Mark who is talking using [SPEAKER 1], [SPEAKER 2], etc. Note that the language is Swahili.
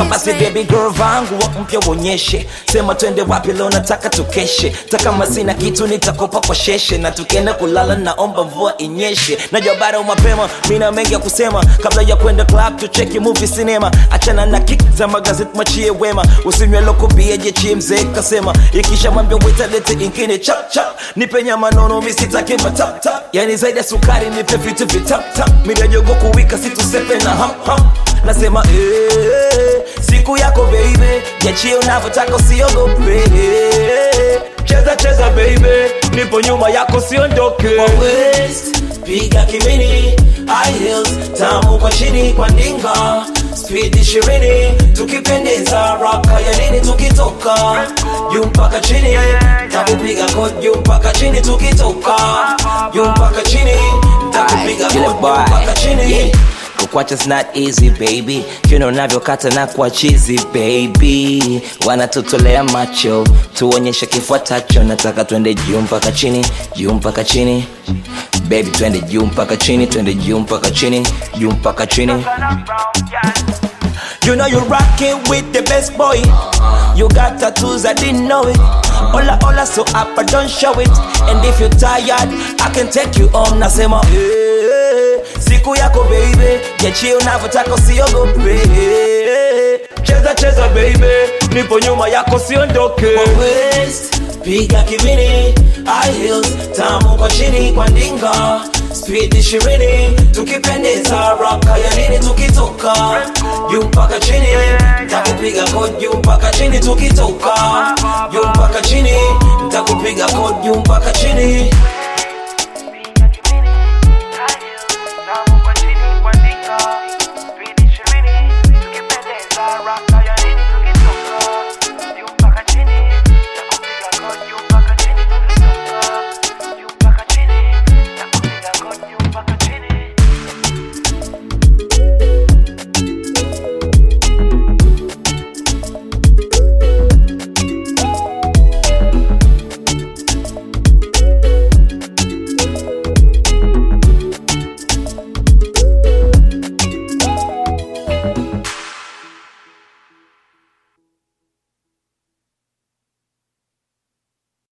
[SPEAKER 1] Basi baby girl vangu wa mpya wonyeshe, sema twende wapi leo nataka tukeshe. Takama sina kitu nitakopa kwa sheshe, na tukienda kulala naomba mvua inyeshe. Najua bado mapema, mina mengi ya kusema, kabla ya kwenda club tucheki movie cinema. Achana na kick za magazeti machie wema, usinywe loko bia jechie mzee kasema. Ikisha mwambia waiter lete ingine chap chap, nipe nyama nono misitake matap tap. Yani zaidi ya sukari nipe vitu vitap tap, mida jogo kuwika situsepe na ham ham. Nasema siku yako baby, jachie unavyotaka usiogope. Cheza cheza baby, nipo nyuma yako siondoke. Kwa waist, piga kimini, high heels, tamu kwa chini kwa ndinga. Speed 20, tukipendeza raka ya nini tukitoka. Juu mpaka chini, takupiga kod juu mpaka chini tukitoka. Juu mpaka chini, takupiga kod juu mpaka chini. Kukwacha's not easy baby, kino navyokata na kwa cheesy baby. Wanatutolea macho, tuonyeshe kifuatacho. Nataka twende juu mpaka chini, juu mpaka chini. Baby twende juu mpaka chini, twende juu mpaka chini, juu mpaka chini. You know you're rocking with the best boy. You got tattoos, I didn't know it. Hola hola so up, but don't show it. And if you're tired, I can take you home. Nasema siku yako baby, jachie unavyotaka usiogope. Cheza cheza baby, nipo nyuma yako siondoke. Kwa waist, piga kimini, high heels, tamu kwa chini kwa ndinga. Speed 20, tukipendeza raka ya nini tukitoka. Juu mpaka chini, takupiga kod juu mpaka chini tukitoka. Juu mpaka chini, takupiga kod juu mpaka chini.